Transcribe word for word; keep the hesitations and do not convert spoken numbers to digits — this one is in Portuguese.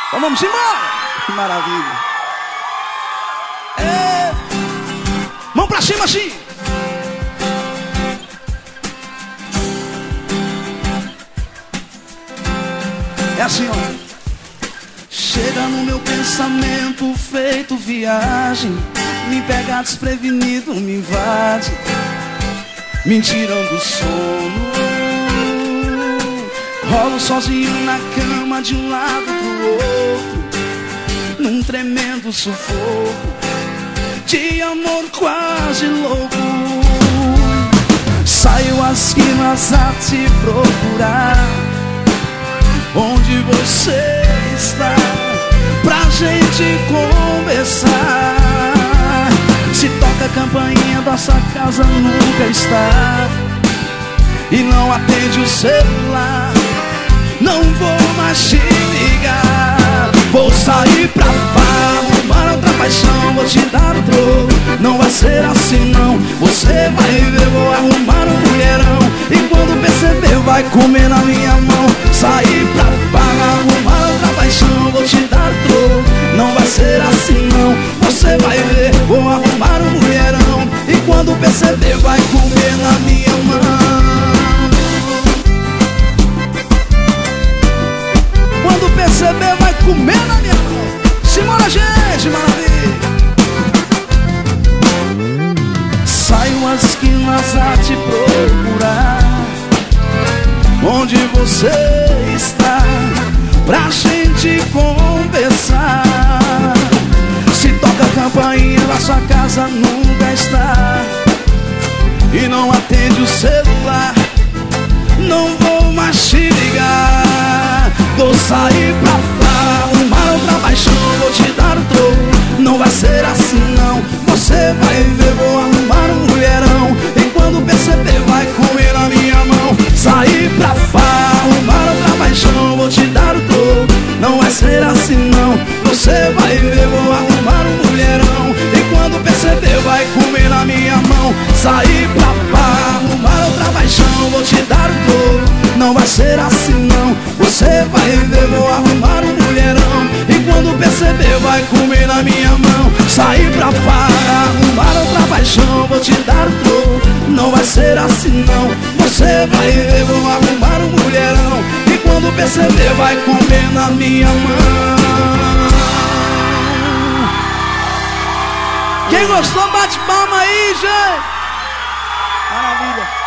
Então vamos embora. Que maravilha. É. Mão pra cima assim. É assim, ó. Chega no meu pensamento feito viagem, me pega desprevenido, me invade, me tirando o sono. Rolo sozinho na cama de um lado pro outro, num tremendo sufoco de amor quase louco. Saio às quinas a te procurar, onde você está, pra gente conversar. Se toca a campainha, nossa casa nunca está, e não atende o celular. Não vou mais te ligar. Vou sair pra farra, arrumar outra paixão, vou te dar o troco. Não vai ser assim não, você vai ver. Vou arrumar um mulherão, e quando perceber vai comer na minha mão. Sair pra farra, arrumar outra paixão, vou te dar o troco. Não vai ser assim não, você vai ver. Vou arrumar um mulherão, e quando perceber vai comer na minha mão. Quando perceber vai comer na minha mão. Simbora, gente, maravilha. Saio às esquinas a te procurar, onde você está, pra gente conversar. Se toca a campainha, na sua casa nunca está, e não atende o celular. Não vou mais te ligar. Vou sair pra farra, arrumar outra paixão, vou te dar o troco. Não vai ser assim não, você vai ver. Vou arrumar um mulherão, e quando perceber vai comer na minha mão. Sair pra farra, arrumar outra paixão, vou te dar o troco. Não vai ser assim não, você vai ver. Vou arrumar um mulherão, e quando perceber vai comer na minha mão. Sair pra farra, arrumar outra paixão, vou te dar o troco. Não vai ser assim não, você vai ver. Vou arrumar um mulherão, e quando perceber vai comer na minha mão. Sair pra farra, arrumar outra paixão, vou te dar o troco. Não vai ser assim não, você vai ver. Vou arrumar um mulherão, e quando perceber vai comer na minha mão. Quem gostou bate palma aí, gente. Maravilha.